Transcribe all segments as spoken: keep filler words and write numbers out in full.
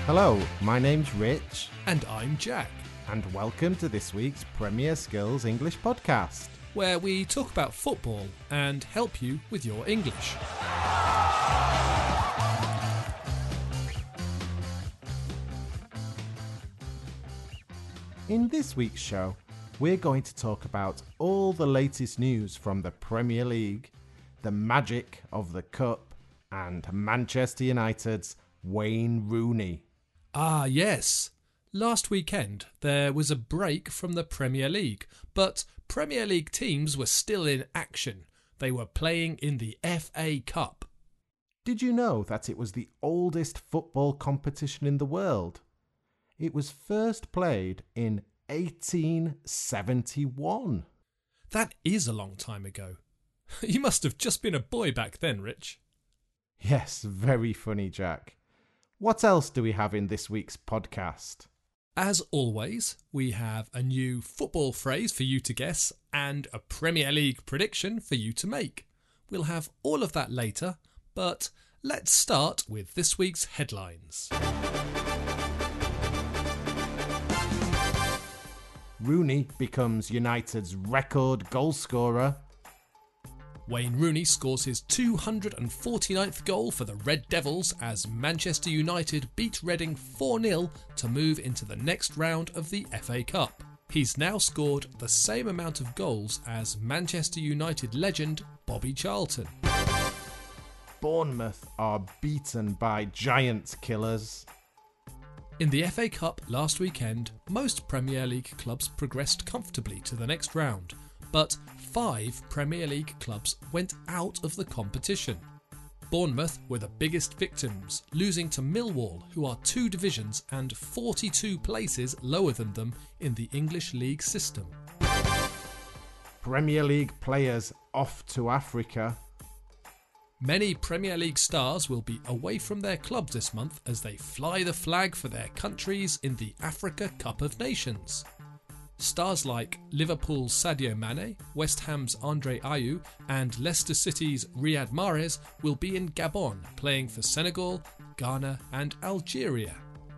Hello, my name's Rich. And I'm Jack. And welcome to this week's Premier Skills English podcast, where we talk about football and help you with your English. In this week's show, we're going to talk about all the latest news from the Premier League, the magic of the Cup, and Manchester United's Wayne Rooney. Ah, yes. Last weekend there was a break from the Premier League, but Premier League teams were still in action. They were playing in the F A Cup. Did you know that it was the oldest football competition in the world? It was first played in eighteen seventy-one. That is a long time ago. You must have just been a boy back then, Rich. Yes, very funny, Jack. What else do we have in this week's podcast? As always, we have a new football phrase for you to guess and a Premier League prediction for you to make. We'll have all of that later, but let's start with this week's headlines. Rooney becomes United's record goal scorer. Wayne Rooney scores his two hundred forty-ninth goal for the Red Devils as Manchester United beat Reading four nil to move into the next round of the F A Cup. He's now scored the same amount of goals as Manchester United legend Bobby Charlton. Bournemouth are beaten by giant killers. In the F A Cup last weekend, most Premier League clubs progressed comfortably to the next round, but five Premier League clubs went out of the competition. Bournemouth were the biggest victims, losing to Millwall, who are two divisions and forty-two places lower than them in the English league system. Premier League players off to Africa. Many Premier League stars will be away from their clubs this month as they fly the flag for their countries in the Africa Cup of Nations. Stars like Liverpool's Sadio Mane, West Ham's Andre Ayew and Leicester City's Riyad Mahrez will be in Gabon playing for Senegal, Ghana and Algeria.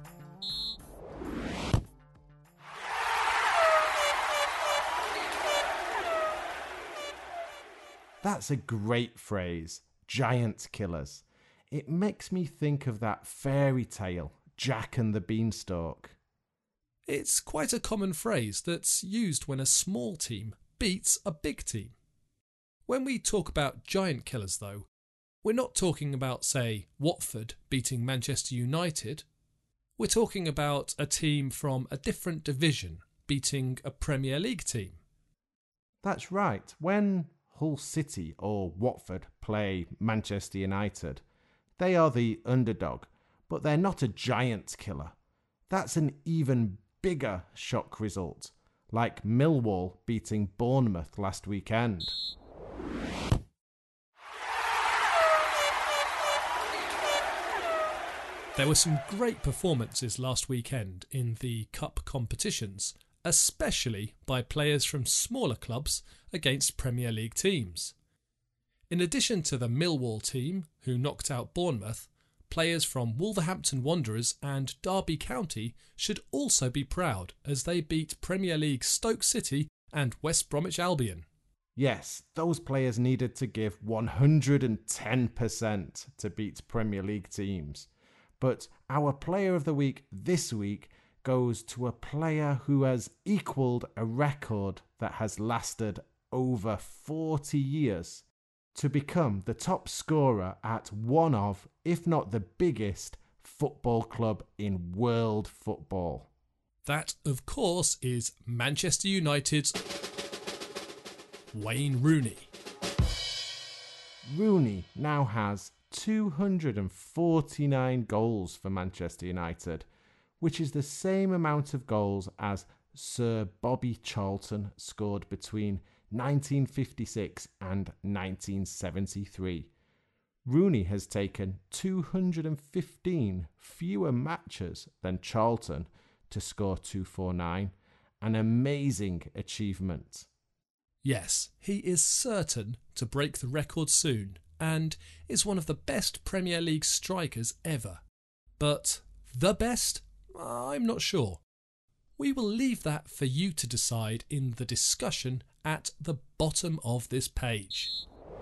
That's a great phrase, giant killers. It makes me think of that fairy tale, Jack and the Beanstalk. It's quite a common phrase that's used when a small team beats a big team. When we talk about giant killers, though, we're not talking about, say, Watford beating Manchester United. We're talking about a team from a different division beating a Premier League team. That's right. When Hull City or Watford play Manchester United, they are the underdog, but they're not a giant killer. That's an even bigger shock result, like Millwall beating Bournemouth last weekend. There were some great performances last weekend in the cup competitions, especially by players from smaller clubs against Premier League teams. In addition to the Millwall team, who knocked out Bournemouth, players from Wolverhampton Wanderers and Derby County should also be proud as they beat Premier League Stoke City and West Bromwich Albion. Yes, those players needed to give one hundred ten percent to beat Premier League teams. But our player of the week this week goes to a player who has equalled a record that has lasted over forty years. To become the top scorer at one of, if not the biggest, football club in world football. That, of course, is Manchester United's Wayne Rooney. Rooney now has two hundred forty-nine goals for Manchester United, which is the same amount of goals as Sir Bobby Charlton scored between nineteen fifty-six and nineteen seventy-three. Rooney has taken two hundred fifteen fewer matches than Charlton to score two hundred forty-nine, an amazing achievement. Yes, he is certain to break the record soon and is one of the best Premier League strikers ever. But The best? I'm not sure. We will leave that for you to decide in the discussion at the bottom of this page.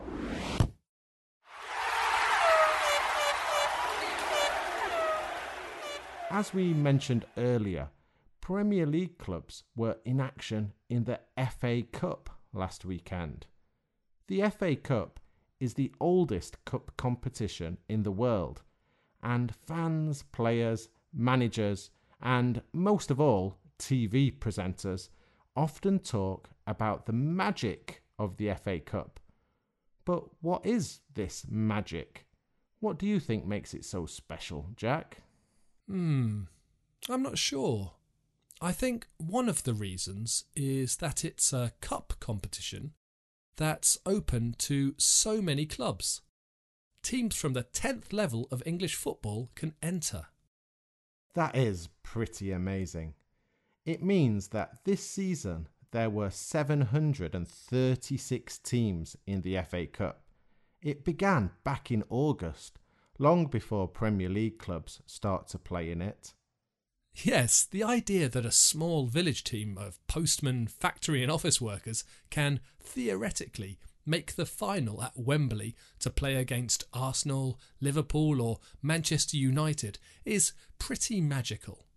As we mentioned earlier, Premier League clubs were in action in the F A Cup last weekend. The F A Cup is the oldest cup competition in the world, and fans, players, managers, and most of all, T V presenters often talk about the magic of the F A Cup. But what is this magic? What do you think makes it so special, Jack? Hmm, I'm not sure. I think one of the reasons is that it's a cup competition that's open to so many clubs. Teams from the tenth level of English football can enter. That is pretty amazing. It means that this season there were seven hundred thirty-six teams in the F A Cup. It began back in August, long before Premier League clubs start to play in it. Yes, the idea that a small village team of postmen, factory and office workers can, theoretically, make the final at Wembley to play against Arsenal, Liverpool or Manchester United is pretty magical.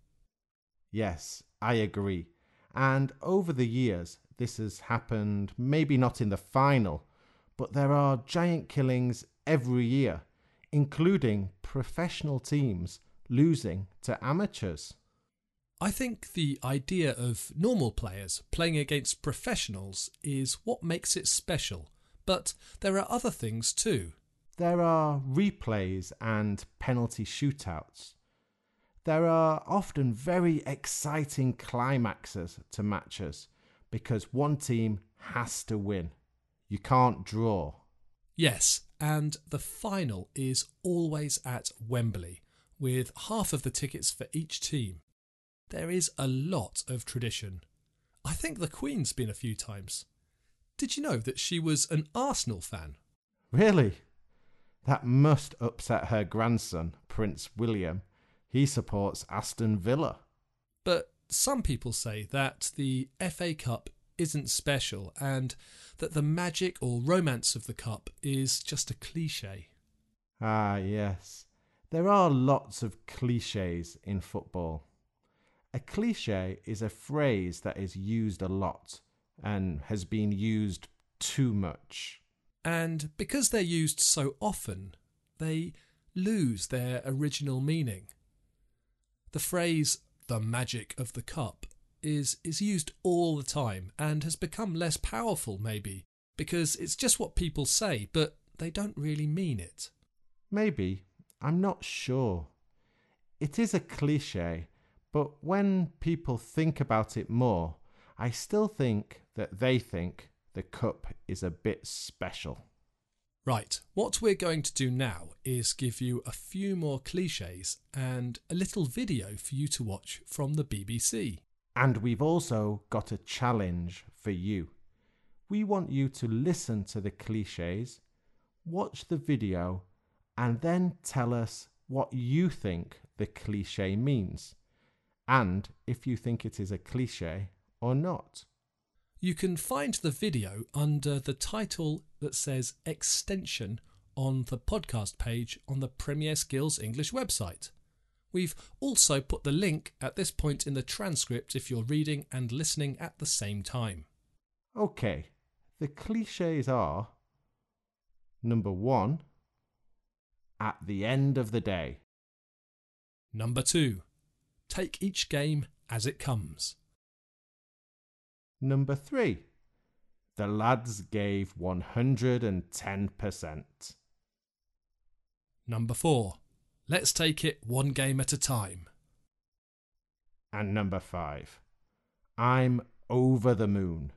Yes, I agree. And over the years, this has happened, maybe not in the final, but there are giant killings every year, including professional teams losing to amateurs. I think the idea of normal players playing against professionals is what makes it special, but there are other things too. There are replays and penalty shootouts. There are often very exciting climaxes to matches because one team has to win. You can't draw. Yes, and the final is always at Wembley, with half of the tickets for each team. There is a lot of tradition. I think the Queen's been a few times. Did you know that she was an Arsenal fan? Really? That must upset her grandson, Prince William. He supports Aston Villa. But some people say that the F A Cup isn't special and that the magic or romance of the cup is just a cliché. Ah, yes. There are lots of clichés in football. A cliché is a phrase that is used a lot and has been used too much. And because they're used so often, they lose their original meaning. The phrase, the magic of the cup, is, is used all the time and has become less powerful maybe, because it's just what people say, but they don't really mean it. Maybe. I'm not sure. It is a cliché, but when people think about it more, I still think that they think the cup is a bit special. Right, what we're going to do now is give you a few more clichés and a little video for you to watch from the B B C. And we've also got a challenge for you. We want you to listen to the clichés, watch the video, and then tell us what you think the cliché means, and if you think it is a cliché or not. You can find the video under the title that says Extension on the podcast page on the Premier Skills English website. We've also put the link at this point in the transcript if you're reading and listening at the same time. Okay, the clichés are: number one, at the end of the day. Number two, take each game as it comes. Number three, the lads gave one hundred ten percent. Number four, let's take it one game at a time. And number five, I'm over the moon.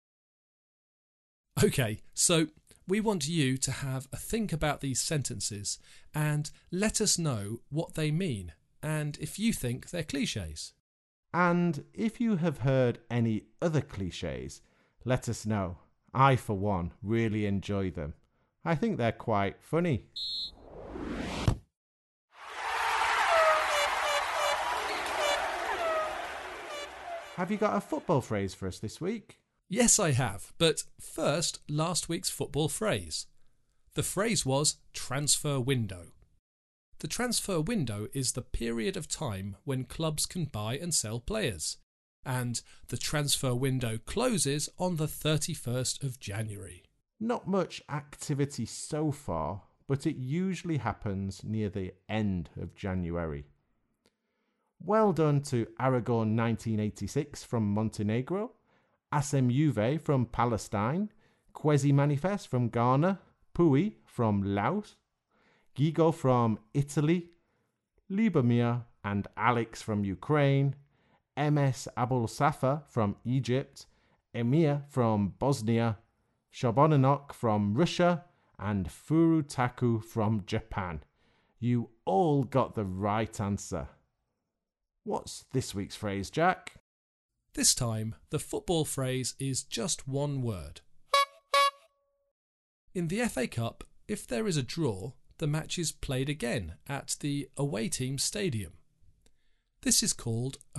Okay, so we want you to have a think about these sentences and let us know what they mean and if you think they're clichés. And if you have heard any other clichés, let us know. I, for one, really enjoy them. I think they're quite funny. have you got a football phrase for us this week? Yes, I have. But first, last week's football phrase. The phrase was transfer window. The transfer window is the period of time when clubs can buy and sell players. And the transfer window closes on the thirty-first of January. Not much activity so far, but it usually happens near the end of January. Well done to Aragon nineteen eighty-six from Montenegro, Asem Juve from Palestine, Kwesi Manifest from Ghana, Pui from Laos, Gigo from Italy, Lubomir and Alex from Ukraine, M S Abul Safa from Egypt, Emir from Bosnia, Shobonanok from Russia, and Furutaku from Japan. You all got the right answer. What's this week's phrase, Jack? This time, the football phrase is just one word. In the F A Cup, if there is a draw, the match is played again at the away team stadium. This is called a.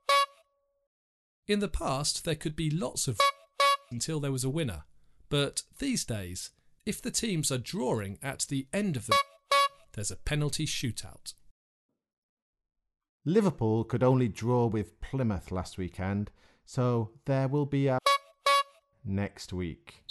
In the past, there could be lots of until there was a winner, but these days, if the teams are drawing at the end of the there's a penalty shootout. Liverpool could only draw with Plymouth last weekend, so there will be a next week.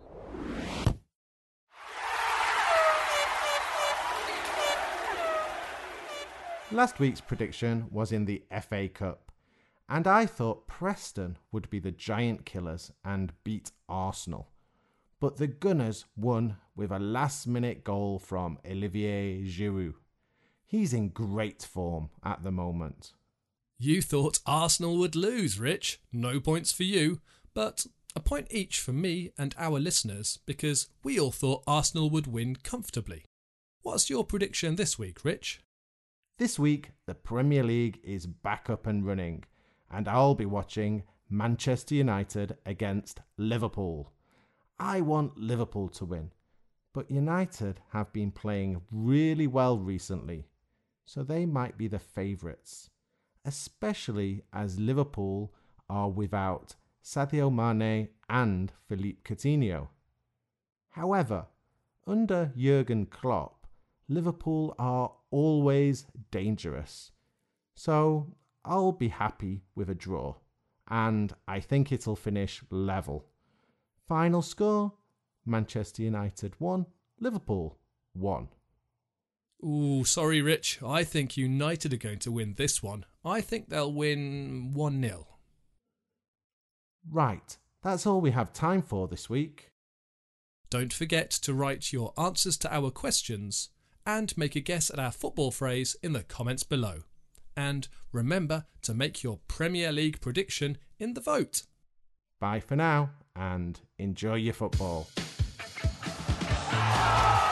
Last week's prediction was in the F A Cup, and I thought Preston would be the giant killers and beat Arsenal. But the Gunners won with a last-minute goal from Olivier Giroud. He's in great form at the moment. You thought Arsenal would lose, Rich. No points for you, but a point each for me and our listeners because we all thought Arsenal would win comfortably. What's your prediction this week, Rich? This week, the Premier League is back up and running, and I'll be watching Manchester United against Liverpool. I want Liverpool to win, but United have been playing really well recently, so they might be the favourites, especially as Liverpool are without Sadio Mane and Philippe Coutinho. However, under Jurgen Klopp, Liverpool are always dangerous, so I'll be happy with a draw, and I think it'll finish level. Final score, Manchester United one, Liverpool one. Ooh, sorry Rich, I think United are going to win this one. I think they'll win one nil. Right, that's all we have time for this week. Don't forget to write your answers to our questions and make a guess at our football phrase in the comments below. And remember to make your Premier League prediction in the vote. Bye for now and enjoy your football.